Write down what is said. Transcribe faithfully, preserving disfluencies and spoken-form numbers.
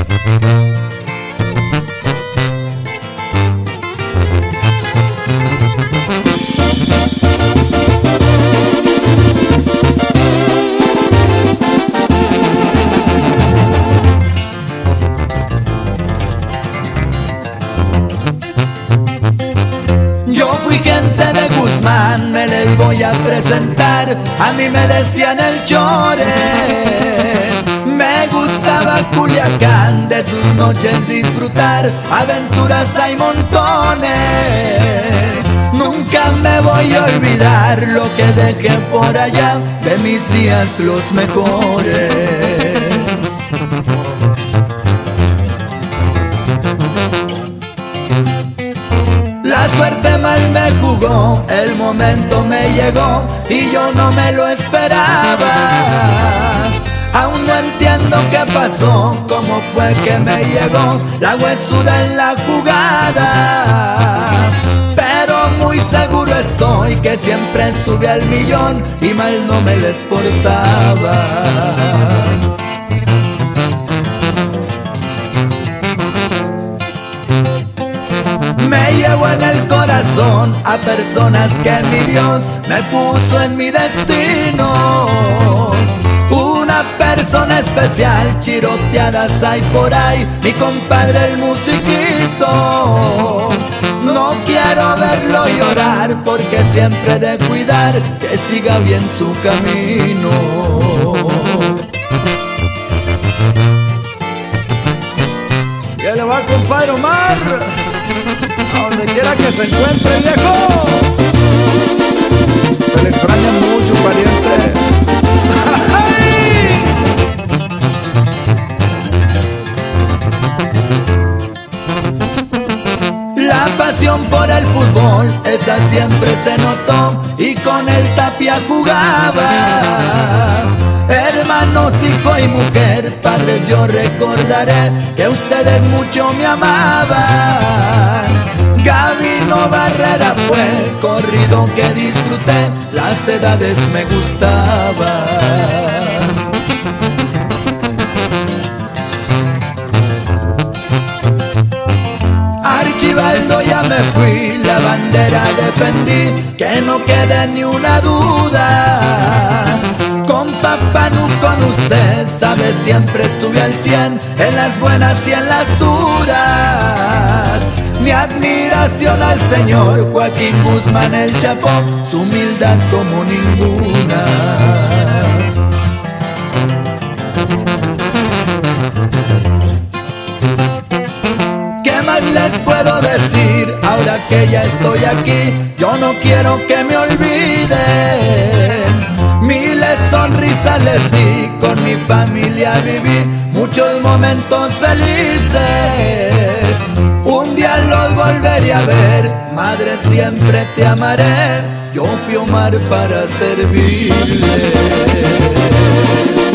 Yo fui gente de Guzmán, me les voy a presentar. A mí me decían el Chore. Me gustaba Culiacán, de sus noches disfrutar. Aventuras hay montones. Nunca me voy a olvidar lo que dejé por allá, de mis días los mejores. La suerte mal me jugó, el momento me llegó y yo no me lo esperaba. Aún no entiendo qué pasó, cómo fue que me llegó la huesuda en la jugada. Pero muy seguro estoy que siempre estuve al millón y mal no me les portaba. Me llevo en el corazón a personas que mi Dios me puso en mi destino. Una persona especial, chiroteadas hay por ahí, mi compadre el musiquito. No quiero verlo llorar porque siempre he de cuidar que siga bien su camino. ¿Qué le va, compadre Omar? A donde quiera que se encuentre, viejo. Se le extraña mucho, pariente. La pasión por el fútbol, esa siempre se notó, y con el Tapia jugaba. Hermanos, hijo y mujer, padres, yo recordaré que ustedes mucho me amaban. Gabino Barrera fue corrido que disfruté, las edades me gustaban. Archibaldo ya me fui, la bandera defendí, que no quede ni una duda. Con Papanu, con usted, sabe, siempre estuve al cien, en las buenas y en las duras. Mi admiración al señor Joaquín Guzmán el Chapo, su humildad como ninguna. ¿Qué más les puedo decir ahora que ya estoy aquí? Yo no quiero que me olviden. Miles sonrisas les di, con mi familia viví muchos momentos felices. Un día los volveré a ver, madre, siempre te amaré. Yo fui Omar para servirle.